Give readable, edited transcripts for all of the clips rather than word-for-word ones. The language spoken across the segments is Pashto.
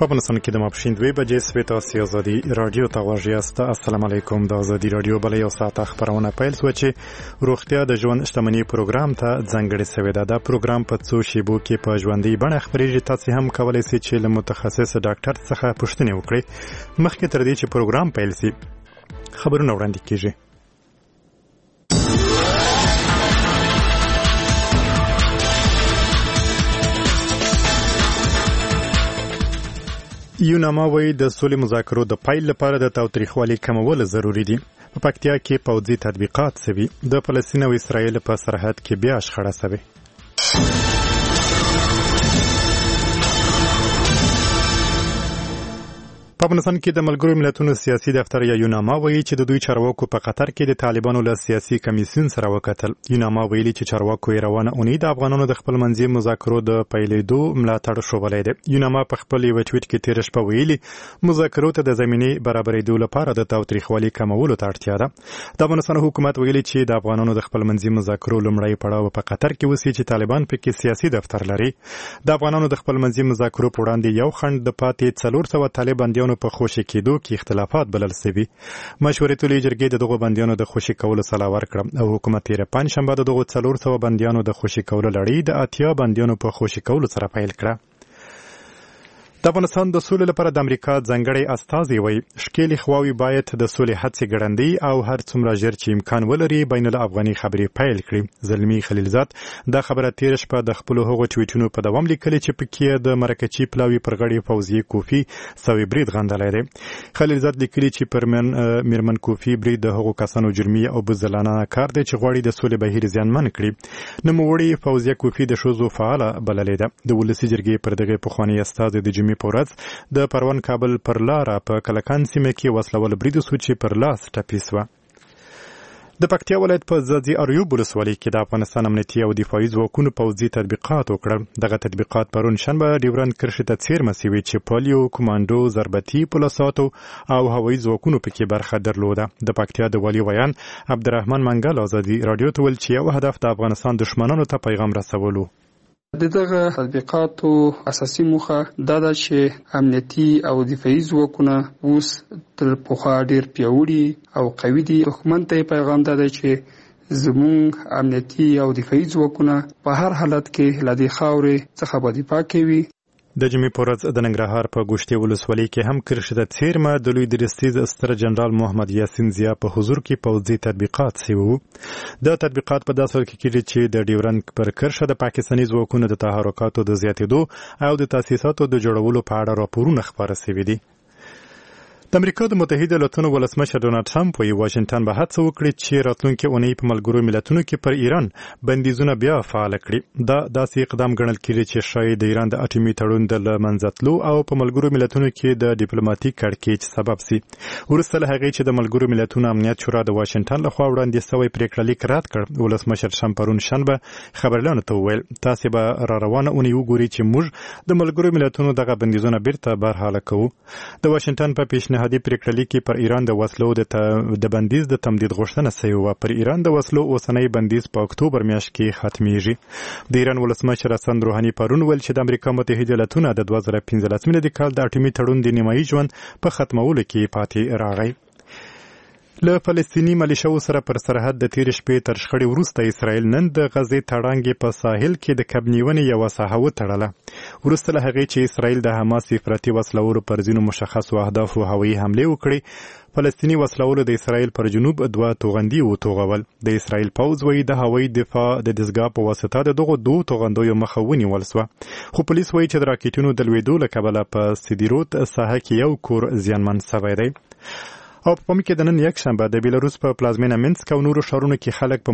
په افغانستان کې د ماپښین 2 بجې سوي تاسو ازادي رادیو ته غوږ یاست. السلام علیکم. د ازادي رادیو بل یو ساعت خبرونه پیل شو چې روغتیا د ژوند شتمنۍ پروګرام ته ځانګړی شوی دی. دا پروګرام په څو شیبو کې په ژوندۍ بڼه خبرېږي. تاسو هم کولای شئ چې له متخصص ډاکټر څخه پوښتنه وکړئ مخکې تر دې چې پروګرام پیل شي. خبرونه وړاندې کیږي. یوناما وایي د سولې مذاکرو د پیل لپاره د تاوتریخوالي کمول ضروری دي. په پکتیا کې پوځي تطبیقات شوي. د فلسطین او اسرائیل په سرحد کې بیا شخړه شوې. په افغانستان کې د ملګرو ملتونو سیاسي دفتر یا یوناما وایي چې د دوی چارواکو په قطر کې د طالبانو له سیاسي کمیسیون سره وکتل. یوناما ویلي چې چارواکو یې روانه اونۍ د افغانانو د خپل منځي مذاکرو د پیلېدو ملاتړ شولی دی. یوناما په خپل یو ټویټ کې تېره شپه ویلي مذاکرو ته د زمینې برابرېدو لپاره د تاوتریخوالي کمولو ته اړتیا ده. د افغانستان حکومت ویلي چې د افغانانو د خپل منځي مذاکرو لومړی پړاو په قطر کې وسی چې طالبان پکې سیاسي دفتر لري. د افغانانو د خپل منځي مذاکرو په وړاندې یو خنډ د پاتې 400 طالب بندیانو په خوشي کېدو کې اختلافات بلل شوي. مشورتي جرګې د دغو بندیانو د خوشي کولو سلا ورکړه او حکومت یې پنځشنبه د دغو 400 بندیانو د خوشي کولو لړۍ د 80 بندیانو په خوشي کولو سره پیل کړه. د افغانستان د سولې لپاره د امریکا ځانګړی استازی وایي ښکېلې خواوې باید د سولې هڅې ګړندۍ او هر څومره ژر چې امکان ولري بین الافغاني خبرې پیل کړي. زلمي خلیلزاد دا خبره تېره شپه د خپلو هغو ټویټونو په دوام لیکلې چې پکې د مرکچي پلاوي پر غړي فوزي کوفي سوي برید غندلی دی. خلیلزاد لیکلي چې پر میرمن کوفي برید د هغو کسانو جرمي او بزدلانه کار دی چې غواړي د سولې بهیر زیانمن کړي. نوموړې فوزیه کوفي د ښځو فعاله بللې ده. د ولسي جرګې پر دغه پخواني استازي د جمعې په ورځ د پروان کابل پر لاره په کلکان سیمه کې وسلول برید وسو چې پر لاس ټپي شوه. د پکتیا ولایت په ځاځي اریوب ولسوالۍ کې د افغانستان امنیتي او دفاعي ځواکونو پوځي تطبیقات وکړل. دغه تطبیقات پرون شنبه ډیورند کرښې ته څیرمه شوي چې پالیو، کمانډو، ضربتي پولیساتو او هوایي ځواکونو پکې برخه درلوده. د پکتیا د والي ویان عبدالرحمن منګل ازادي رادیو ته ویل چې یو هدف د افغانستان دښمنانو ته پیغام رسولو. دغه تطبیقاتو اساسي موخه دا ده چې امنیتي او دفاعي ځواکونه اوس تر پخوا ډېر پیاوړي او قوي دي. دښمن ته پیغام دا دی چې زموږ امنیتي او دفاعي ځواکونه په هر حالت کې له دې خاورې څخه به دفاع کوي. د جمعې په ورځ د ننګرهار په ګوشتې ولسوالۍ کې هم کرښې ته څیرمه د لوی درستیز ستر جنرال محمد یاسین ضیا په حضور کې پوځي تطبیقات شوي وو. د تطبیقات په داسې وخت کې کېږي چې د ډیورند پر کرښه د پاکستاني ځواکونو د تحرکاتو د زیاتېدو او د تاسیساتو د جوړولو په اړه راپورونه خپاره شوي دي. د امریکا د متحده ایالاتونو ولسمشر ډونالډ ټرمپ وایي واشنګټن به هڅه وکړي چې راتلونکې اونۍ په ملګرو ملتونو کې پر ایران بندیزونه بیا فعال کړي. دا داسې اقدام ګڼل کېږي چې شاید د ایران د اټومي تړون د له منځه تلو او په ملګرو ملتونو کې د ډیپلوماټیک کړکېچ سبب شي. وروسته له هغې چې د ملګرو ملتونو امنیت شورا د واشنګټن لخوا وړاندې شوی پریکړه لیک رد کړ، ولسمشر ټرمپ پرون شنبه خبريالانو ته وویل تاسې به را روانه اونۍ وګورئ چې موږ د ملګرو ملتونو دغه بندیزونه بیرته برحاله کوو. د واشنګټن په پیشنهادي پریکړه لیک کې پر ایران د وسلو د بندیز د تمدید غوښتنه شوې وه. پر ایران د وسلو اوسنی بندیز په اکتوبر میاشت کې ختمیږي. د ایران ولسمشر حسن روحاني پرون ویل چې د امریکا متحده ایالاتونو د 2015 میلادي کال د اټومي تړون د نیمایي ژوند په ختمولو کې پاتې راغی. له فلسطینی ملیشو سره پر سرحد د تیر شپې تر شخړې وروسته اسرائیل نن د غزې تړانګې په ساحل کې د کب نیونې یوه ساحه وتړله. وروسته له هغې چې اسرائیل د حماس افراطي وسلوالو پر ځینو مشخصو اهدافو هوایي حملې وکړې، فلسطینی وسلوالو د اسرائیل پر جنوب 2 توغندي وتوغول. د اسرائیل پوځ وایي د هوایي دفاع د دستګاه په واسطه د دغو 2 توغندیو مخه ونیول شوه. خو پولیس وایي چې د راکېټونو د لوېدو له کبله په سیدیروت ساحه کې یو کور زیانمن شوی دی. او په پام کې د نن یکشنبه د بیلاروس په پلازمینه مینسک او نورو ښارونو کې خلک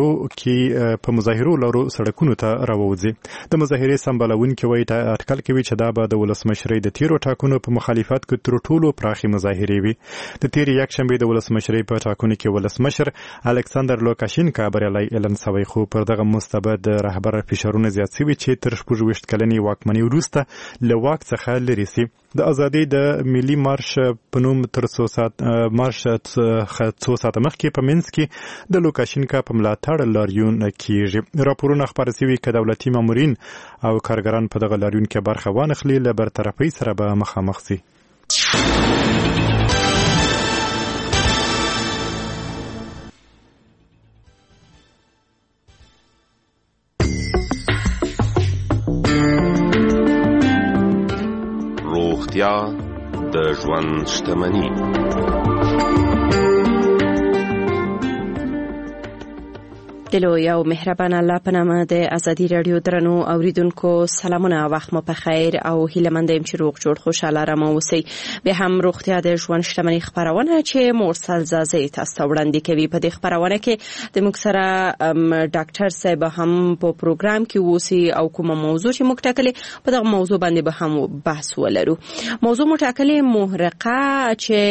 په مظاهرو لارو سړکونو ته راووځي. د مظاهرې سمبالونکي وایي اټکل کوي چې دا به د ولسمشرۍ د تیرو ټاکنو په مخالفت کې تر ټولو پراخې مظاهرې وي. د تیرې یکشنبې د ولسمشرۍ په ټاکنو کې ولسمشر الکساندر لوکاشینکا بریالی اعلان شوی، خو پر دغه مستبد رهبر فشارونه زیات شوي چې تر 26 کلنې واکمنۍ وروسته له واک څخه لرې شي. د ازادي د ملي مارش په نوم تر څو ساعت مارش څو ساعت مخکې په منځ کې د لوکاشینکا په ملاتړ لاریون کیږي. راپورونه خبر شوي چې دولتي مامورین او کارګران په دغه لاریون کې برخه وانخلي له برطرفۍ سره به مخامخ شي. روغتیا د ژوند شتمني. دلو یو مهربان الله په نامه د ازادي رادیو درنو اوریدونکو سلامونه، وخت مو په خیر او هیله مند یم چې روغ جوړ خوشاله رم اوسئ. به هم روغتیا د ژوند شتمني خبرونه چې مرسل زازي تاسو وړاندې کوي. په دې خبرونه کې د موږ سره ډاکټر صاحب هم په پروګرام کې اوسي او کومه موضوع چې موږ ټاکلې په دغه موضوع باندې به هم بحث ولرو. موضوع مو ټاکلې محرقه چې